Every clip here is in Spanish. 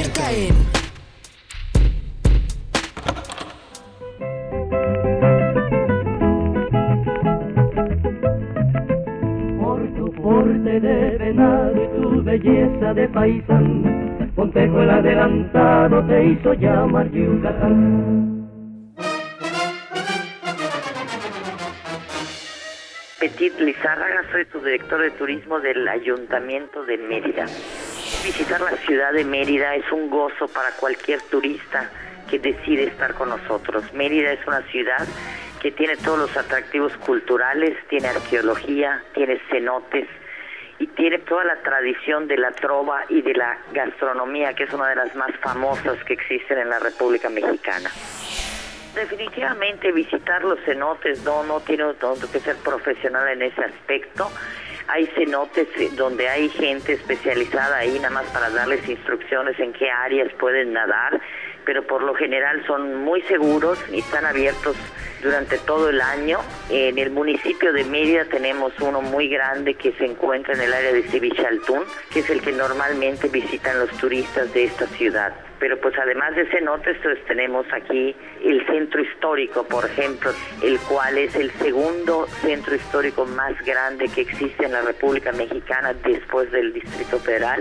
Caen. Por tu porte de venado y tu belleza de paisán, Montejo el adelantado te hizo llamar Yucatán. Petit Lizárraga, soy su director de turismo del Ayuntamiento de Mérida. Visitar la ciudad de Mérida es un gozo para cualquier turista que decide estar con nosotros. Mérida es una ciudad que tiene todos los atractivos culturales, tiene arqueología, tiene cenotes y tiene toda la tradición de la trova y de la gastronomía, que es una de las más famosas que existen en la República Mexicana. Definitivamente visitar los cenotes no tiene que ser profesional en ese aspecto. Hay cenotes donde hay gente especializada ahí nada más para darles instrucciones en qué áreas pueden nadar, pero por lo general son muy seguros y están abiertos durante todo el año. En el municipio de Mérida tenemos uno muy grande que se encuentra en el área de Cevichaltún, que es el que normalmente visitan los turistas de esta ciudad. Pero pues además de cenotes, pues tenemos aquí el centro histórico, por ejemplo, el cual es el segundo centro histórico más grande que existe en la República Mexicana después del Distrito Federal.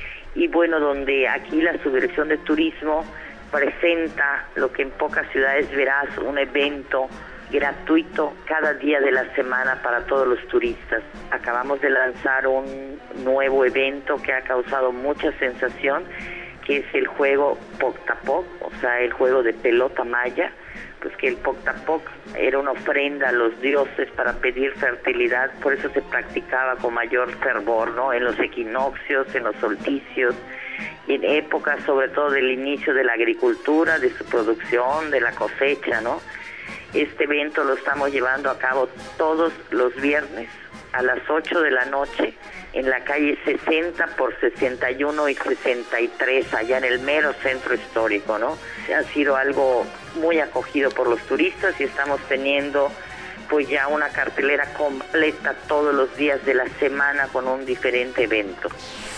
Y bueno, donde aquí la Subdirección de Turismo presenta lo que en pocas ciudades verás, un evento gratuito cada día de la semana para todos los turistas. Acabamos de lanzar un nuevo evento que ha causado mucha sensación, que es el juego Poctapoc, o sea, el juego de pelota maya, pues que el Poctapoc era una ofrenda a los dioses para pedir fertilidad, por eso se practicaba con mayor fervor, ¿no? En los equinoccios, en los solsticios, y en épocas sobre todo del inicio de la agricultura, de su producción, de la cosecha, ¿no? Este evento lo estamos llevando a cabo todos los viernes a las 8 de la noche en la calle 60 por 61 y 63, allá en el mero centro histórico, ¿no? Ha sido algo muy acogido por los turistas y estamos teniendo pues ya una cartelera completa todos los días de la semana con un diferente evento.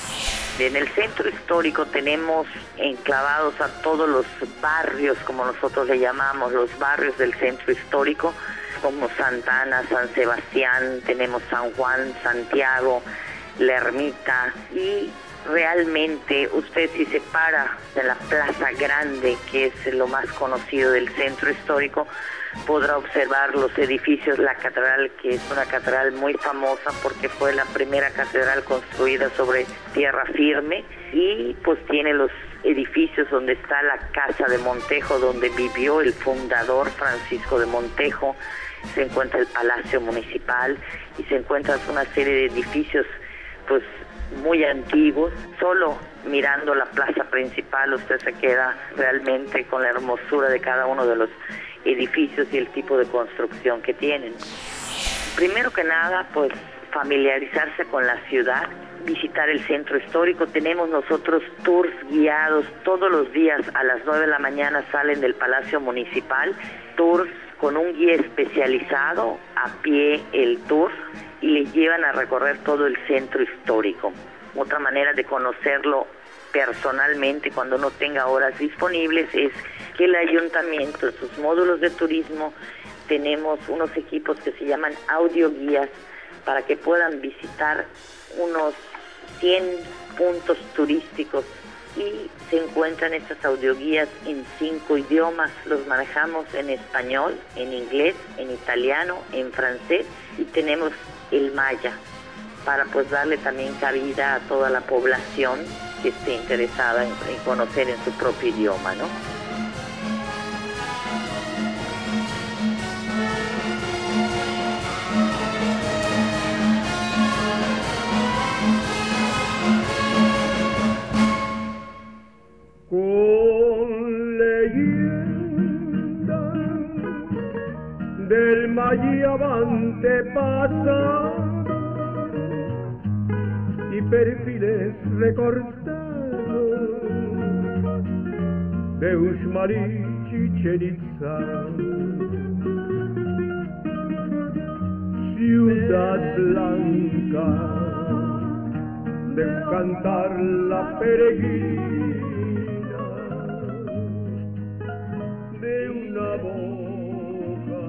En el centro histórico tenemos enclavados a todos los barrios, como nosotros le llamamos, los barrios del centro histórico, como Santa Ana, San Sebastián, tenemos San Juan, Santiago, La Ermita, y realmente usted si se para en la Plaza Grande, que es lo más conocido del centro histórico, podrá observar los edificios, la catedral, que es una catedral muy famosa porque fue la primera catedral construida sobre tierra firme, y pues tiene los edificios donde está la Casa de Montejo, donde vivió el fundador Francisco de Montejo, se encuentra el Palacio Municipal y se encuentra una serie de edificios pues muy antiguos. Solo mirando la plaza principal usted se queda realmente con la hermosura de cada uno de los edificios y el tipo de construcción que tienen. Primero que nada, pues familiarizarse con la ciudad, visitar el centro histórico. Tenemos nosotros tours guiados todos los días a las 9 de la mañana, salen del Palacio Municipal, tours con un guía especializado, a pie el tour, y le llevan a recorrer todo el centro histórico. Otra manera de conocerlo personalmente cuando no tenga horas disponibles es que el ayuntamiento, en sus módulos de turismo, tenemos unos equipos que se llaman audioguías para que puedan visitar unos 100 puntos turísticos, y se encuentran estas audioguías en 5 idiomas. Los manejamos en español, en inglés, en italiano, en francés, y tenemos el maya para pues darle también cabida a toda la población que esté interesada en conocer en su propio idioma, ¿no? Con leyenda del mayabante pasa y perfiles recortados de Uxmalí, Chichén Itzá, ciudad blanca de cantar la peregrina de una boca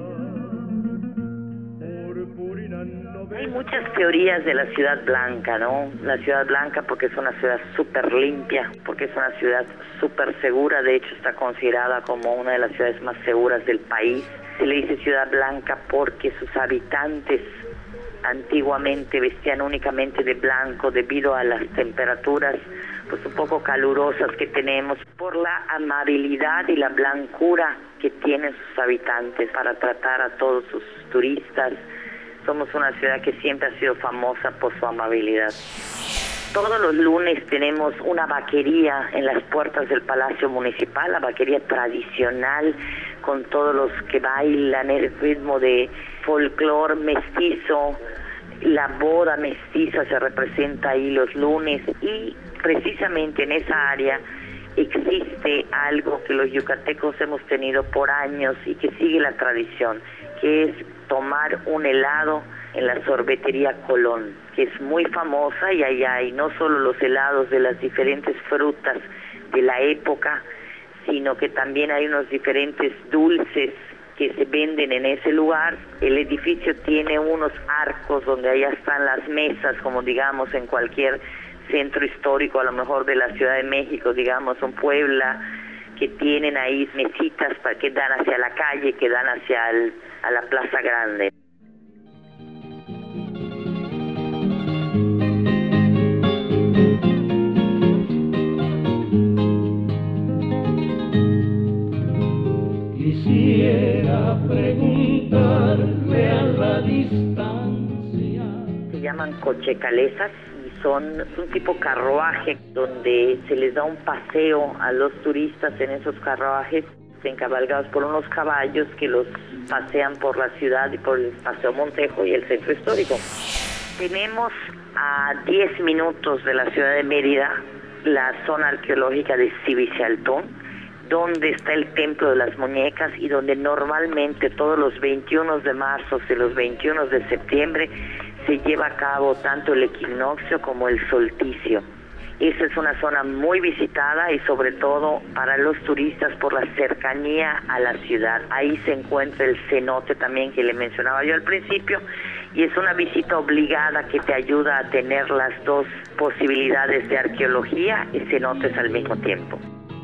purpurina. Hay muchas teorías de la Ciudad Blanca, ¿no? La Ciudad Blanca porque es una ciudad súper limpia, porque es una ciudad súper segura, de hecho está considerada como una de las ciudades más seguras del país. Se le dice Ciudad Blanca porque sus habitantes antiguamente vestían únicamente de blanco debido a las temperaturas pues un poco calurosas que tenemos, por la amabilidad y la blancura que tienen sus habitantes para tratar a todos sus turistas. Somos una ciudad que siempre ha sido famosa por su amabilidad. Todos los lunes tenemos una vaquería en las puertas del Palacio Municipal, la vaquería tradicional, con todos los que bailan el ritmo de folclor mestizo. La boda mestiza se representa ahí los lunes y precisamente en esa área existe algo que los yucatecos hemos tenido por años y que sigue la tradición, que es tomar un helado en la sorbetería Colón, que es muy famosa, y allá hay no solo los helados de las diferentes frutas de la época, sino que también hay unos diferentes dulces que se venden en ese lugar. El edificio tiene unos arcos donde allá están las mesas, como digamos en cualquier centro histórico, a lo mejor de la Ciudad de México, digamos en Puebla, que tienen ahí mesitas que dan hacia la calle, que dan hacia a la Plaza Grande. Quisiera preguntarle a la distancia. Se llaman cochecalesas y son un tipo carruaje donde se les da un paseo a los turistas en esos carruajes, encabalgados por unos caballos que los pasean por la ciudad y por el Paseo Montejo y el centro histórico. Tenemos a 10 minutos de la ciudad de Mérida la zona arqueológica de Cibicialtún, donde está el Templo de las Muñecas y donde normalmente todos los 21 de marzo y los 21 de septiembre se lleva a cabo tanto el equinoccio como el solsticio. Esa es una zona muy visitada y sobre todo para los turistas por la cercanía a la ciudad. Ahí se encuentra el cenote también que le mencionaba yo al principio, y es una visita obligada que te ayuda a tener las dos posibilidades de arqueología y cenotes al mismo tiempo.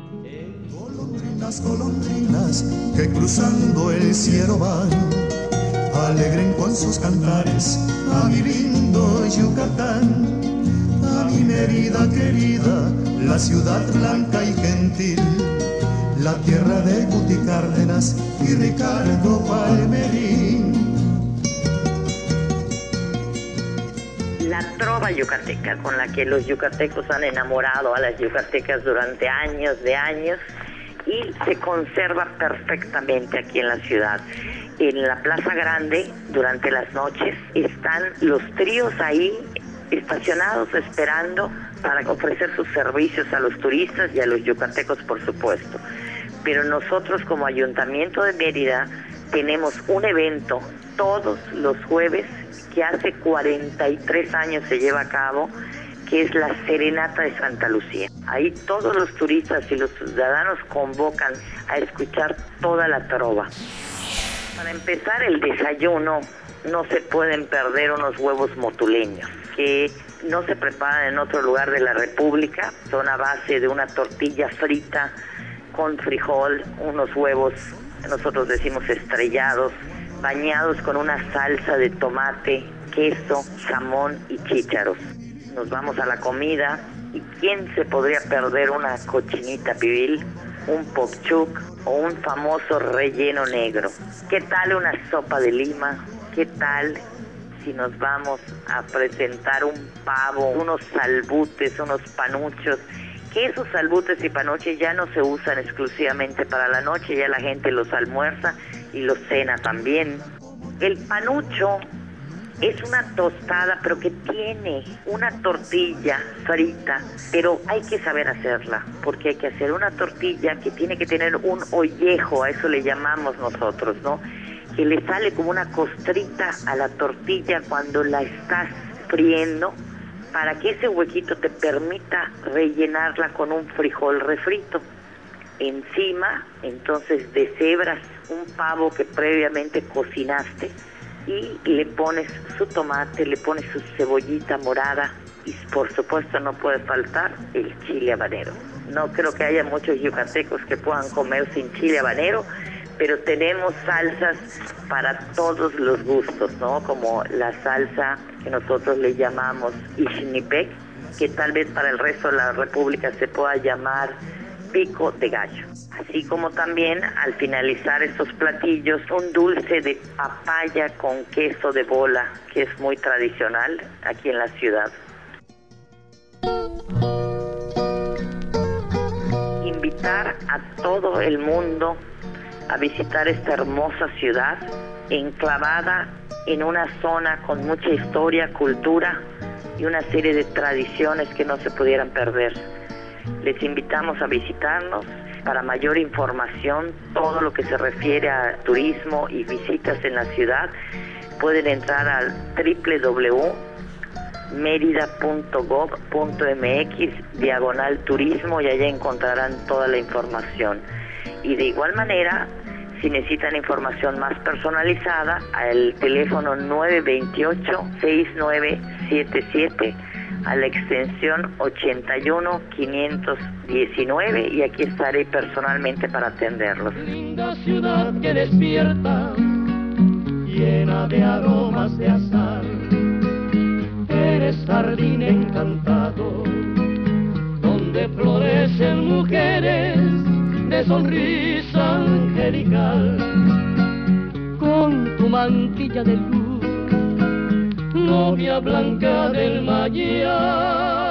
Las golondrinas que cruzando el cielo van, alegren con sus cantares a mi lindo Yucatán, a mi Mérida querida, la ciudad blanca y gentil, la tierra de Guti Cárdenas y Ricardo Palmerín. La trova yucateca, con la que los yucatecos han enamorado a las yucatecas durante años de años, y se conserva perfectamente aquí en la ciudad. En la Plaza Grande, durante las noches, están los tríos ahí estacionados esperando para ofrecer sus servicios a los turistas y a los yucatecos, por supuesto. Pero nosotros como Ayuntamiento de Mérida tenemos un evento todos los jueves que hace 43 años se lleva a cabo, que es la Serenata de Santa Lucía. Ahí todos los turistas y los ciudadanos convocan a escuchar toda la trova. Para empezar el desayuno, no se pueden perder unos huevos motuleños, que no se preparan en otro lugar de la República. Son a base de una tortilla frita con frijol, unos huevos, nosotros decimos estrellados, bañados con una salsa de tomate, queso, jamón y chícharos. Nos vamos a la comida, y ¿quién se podría perder una cochinita pibil, un popchuc o un famoso relleno negro? ¿Qué tal una sopa de lima? ¿Qué tal si nos vamos a presentar un pavo, unos salbutes, unos panuchos? Que esos salbutes y panuches ya no se usan exclusivamente para la noche, ya la gente los almuerza y los cena también. El panucho es una tostada, pero que tiene una tortilla frita, pero hay que saber hacerla, porque hay que hacer una tortilla que tiene que tener un ollejo, a eso le llamamos nosotros, ¿no? Que le sale como una costrita a la tortilla cuando la estás friendo, para que ese huequito te permita rellenarla con un frijol refrito. Encima, entonces, deshebras un pavo que previamente cocinaste y le pones su tomate, le pones su cebollita morada y, por supuesto, no puede faltar el chile habanero. No creo que haya muchos yucatecos que puedan comer sin chile habanero, pero tenemos salsas para todos los gustos, ¿no? Como la salsa que nosotros le llamamos ixnipec, que tal vez para el resto de la República se pueda llamar pico de gallo. Así como también, al finalizar estos platillos, un dulce de papaya con queso de bola, que es muy tradicional aquí en la ciudad. Invitar a todo el mundo a visitar esta hermosa ciudad, enclavada en una zona con mucha historia, cultura y una serie de tradiciones que no se pudieran perder. Les invitamos a visitarnos. Para mayor información, todo lo que se refiere a turismo y visitas en la ciudad, pueden entrar al www.merida.gov.mx/turismo y allá encontrarán toda la información. Y de igual manera, si necesitan información más personalizada, al teléfono 928-6977 a la extensión 81519 y aquí estaré personalmente para atenderlos. Linda ciudad que despierta, llena de aromas de azahar. Eres jardín encantado, donde florecen mujeres de sonrisa angelical. Con tu mantilla de luz, novia blanca del Mayar.